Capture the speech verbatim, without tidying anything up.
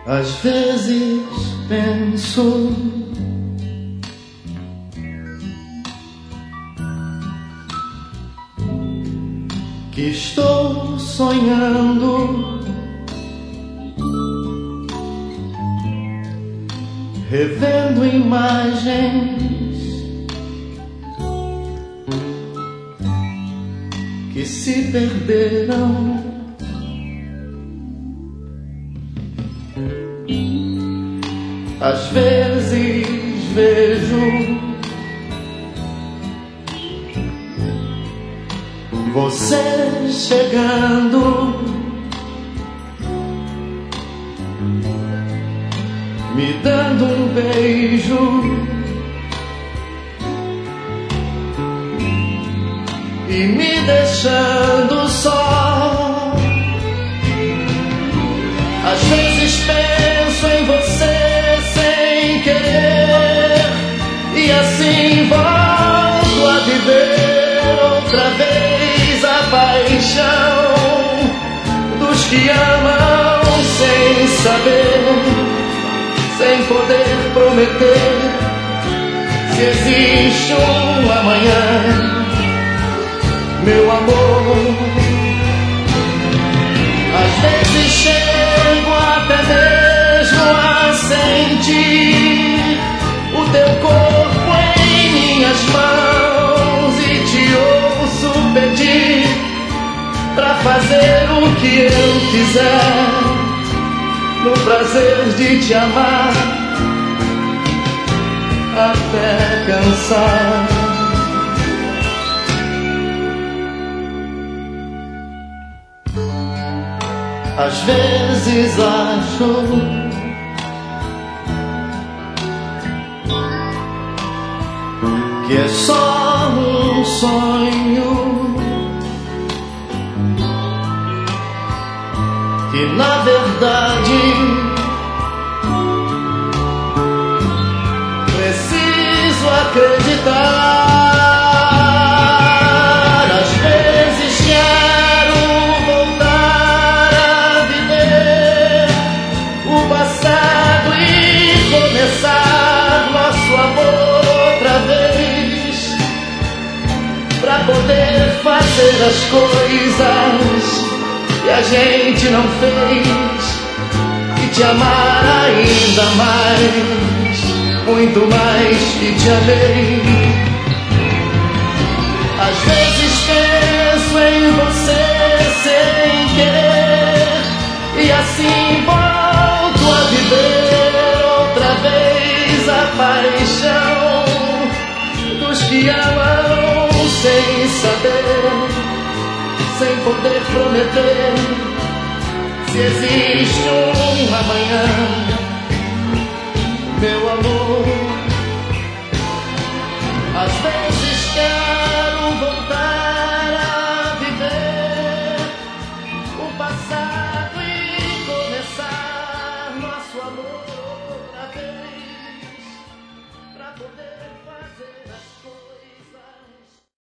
Às vezes penso que estou sonhando, revendo imagens que se perderam. Às vezes vejo você chegando, me dando um beijo e me deixando só. Às vezes penso em você sem querer e assim volto a viver outra vez a paixão dos que amam sem saber, sem poder prometer se existe um amanhã, meu amor. Às vezes chego até mesmo a sentir o teu corpo em minhas mãos e te ouço pedir pra fazer o que eu quiser, no prazer de te amar até cansar. Às vezes acho que é só um sonho, que na verdade preciso acreditar. Às vezes quero voltar a viver o passado e começar nosso amor outra vez, pra poder fazer as coisas que a gente não fez e te amar ainda mais, muito mais que te amei. Às vezes penso em você sem querer e assim volto a viver outra vez a paixão dos que amam sem saber, sem poder prometer se existe um